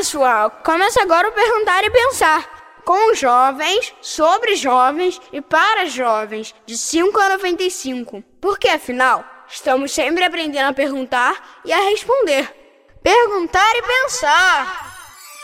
pessoal, começa agora o Perguntar e Pensar, com jovens, sobre jovens e para jovens, de 5 a 95. Porque, afinal, estamos sempre aprendendo a perguntar e a responder. Perguntar e Pensar!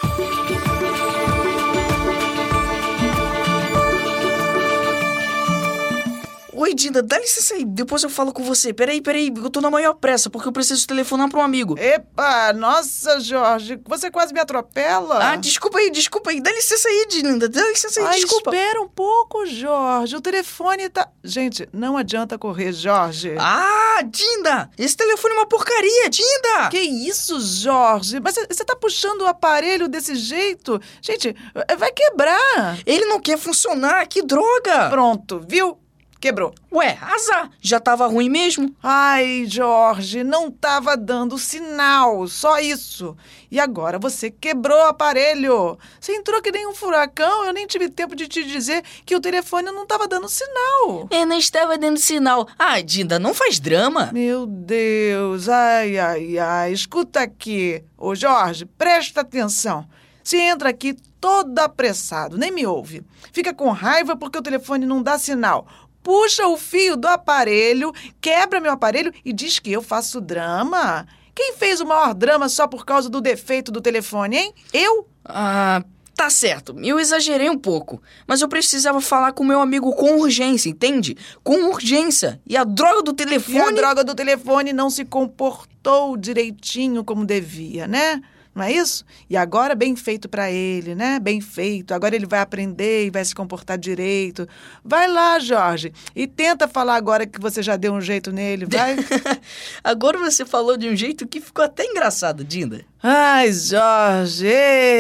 Oi, Dinda, dá licença aí, depois eu falo com você. Peraí, eu tô na maior pressa, porque eu preciso telefonar pra um amigo. Epa, nossa, Jorge, você quase me atropela. Ah, desculpa aí, dá licença aí, Dinda, dá licença aí, desculpa. Espera um pouco, Jorge, o telefone tá... Gente, não adianta correr, Jorge. Ah, Dinda, esse telefone é uma porcaria, Dinda. Que isso, Jorge? Mas você tá puxando o aparelho desse jeito? Gente, vai quebrar. Ele não quer funcionar, que droga. Pronto, viu? Quebrou. Ué, azar, já tava ruim mesmo? Ai, Jorge, não tava dando sinal, só isso. E agora você quebrou o aparelho. Você entrou que nem um furacão, eu nem tive tempo de te dizer que o telefone não tava dando sinal. Não estava dando sinal. Ah, Dinda, não faz drama. Meu Deus, ai, escuta aqui. Ô, Jorge, presta atenção. Você entra aqui todo apressado, nem me ouve. Fica com raiva porque o telefone não dá sinal. Puxa o fio do aparelho, quebra meu aparelho e diz que eu faço drama. Quem fez o maior drama só por causa do defeito do telefone, hein? Eu? Ah, tá certo. Eu exagerei um pouco. Mas eu precisava falar com meu amigo com urgência, entende? Com urgência. E a droga do telefone... E a droga do telefone não se comportou direitinho como devia, né? Não é isso? E agora bem feito pra ele, né? Bem feito. Agora ele vai aprender e vai se comportar direito. Vai lá, Jorge, e tenta falar agora que você já deu um jeito nele, vai? Agora você falou de um jeito que ficou até engraçado, Dinda. Ai, Jorge,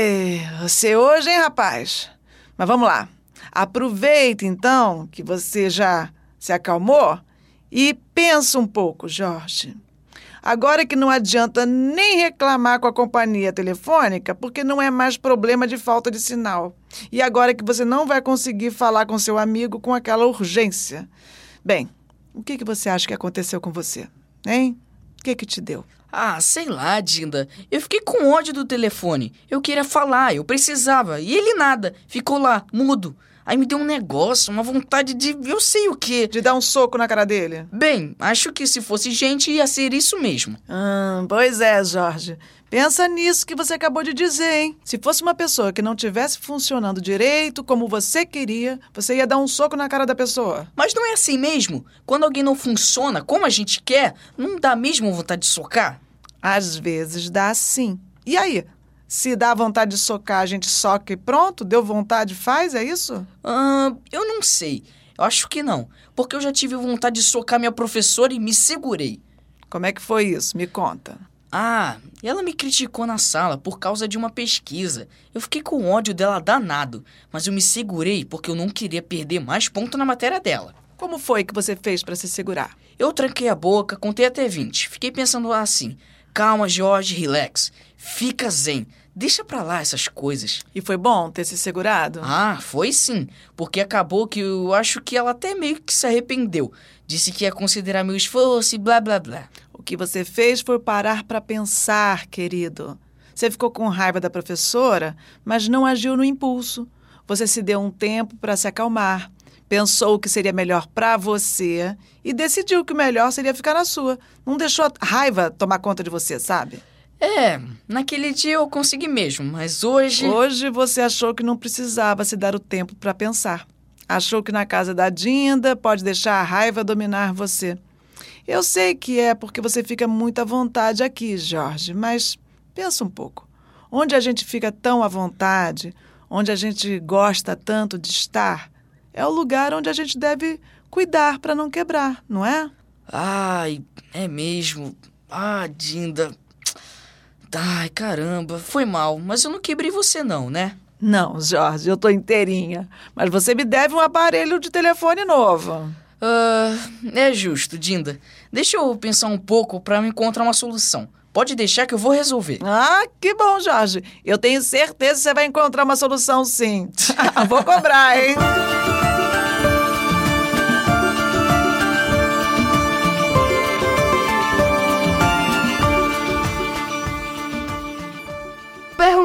você hoje, hein, rapaz? Mas vamos lá. Aproveita, então, que você já se acalmou e pensa um pouco, Jorge. Agora que não adianta nem reclamar com a companhia telefônica, porque não é mais problema de falta de sinal. E agora que você não vai conseguir falar com seu amigo com aquela urgência. Bem, o que você acha que aconteceu com você, hein? O que te deu? Ah, sei lá, Dinda. Eu fiquei com ódio do telefone. Eu queria falar, eu precisava. E ele nada. Ficou lá, mudo. Aí me deu um negócio, uma vontade de... eu sei o quê. De dar um soco na cara dele? Bem, acho que se fosse gente ia ser isso mesmo. Pois é, Jorge. Pensa nisso que você acabou de dizer, hein? Se fosse uma pessoa que não tivesse funcionando direito como você queria, você ia dar um soco na cara da pessoa. Mas não é assim mesmo? Quando alguém não funciona como a gente quer, não dá mesmo vontade de socar? Às vezes dá sim. E aí? Se dá vontade de socar, a gente soca e pronto? Deu vontade, faz, é isso? Eu não sei. Eu acho que não. Porque eu já tive vontade de socar minha professora e me segurei. Como é que foi isso? Me conta. Ah, ela me criticou na sala por causa de uma pesquisa. Eu fiquei com ódio dela danado, mas eu me segurei porque eu não queria perder mais ponto na matéria dela. Como foi que você fez para se segurar? Eu tranquei a boca, contei até 20. Fiquei pensando assim, calma, Jorge, relax. Fica zen. Deixa pra lá essas coisas. E foi bom ter se segurado? Ah, foi sim. Porque acabou que eu acho que ela até meio que se arrependeu. Disse que ia considerar meu esforço e blá, blá, blá. O que você fez foi parar pra pensar, querido. Você ficou com raiva da professora, mas não agiu no impulso. Você se deu um tempo para se acalmar. Pensou o que seria melhor pra você e decidiu que o melhor seria ficar na sua. Não deixou a raiva tomar conta de você, sabe? Naquele dia eu consegui mesmo, mas hoje... Hoje você achou que não precisava se dar o tempo para pensar. Achou que na casa da Dinda pode deixar a raiva dominar você. Eu sei que é porque você fica muito à vontade aqui, Jorge, mas pensa um pouco. Onde a gente fica tão à vontade, onde a gente gosta tanto de estar, é o lugar onde a gente deve cuidar para não quebrar, não é? Ai, é mesmo. Ah, Dinda... Ai, caramba, foi mal, mas eu não quebrei você não, né? Não, Jorge, eu tô inteirinha. Mas você me deve um aparelho de telefone novo. É justo, Dinda. Deixa eu pensar um pouco pra me encontrar uma solução. Pode deixar que eu vou resolver. Ah, que bom, Jorge. Eu tenho certeza que você vai encontrar uma solução, sim. Vou cobrar, hein?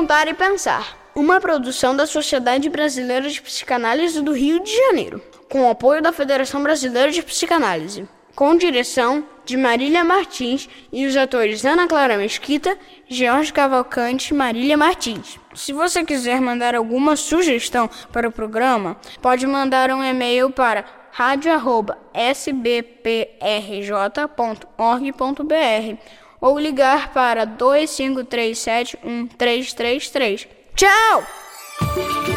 Perguntar e Pensar, uma produção da Sociedade Brasileira de Psicanálise do Rio de Janeiro, com o apoio da Federação Brasileira de Psicanálise, com direção de Marília Martins e os atores Ana Clara Mesquita, Jorge Cavalcante e Marília Martins. Se você quiser mandar alguma sugestão para o programa, pode mandar um e-mail para radio@sbprj.org.br ou ligar para 25371333. Tchau!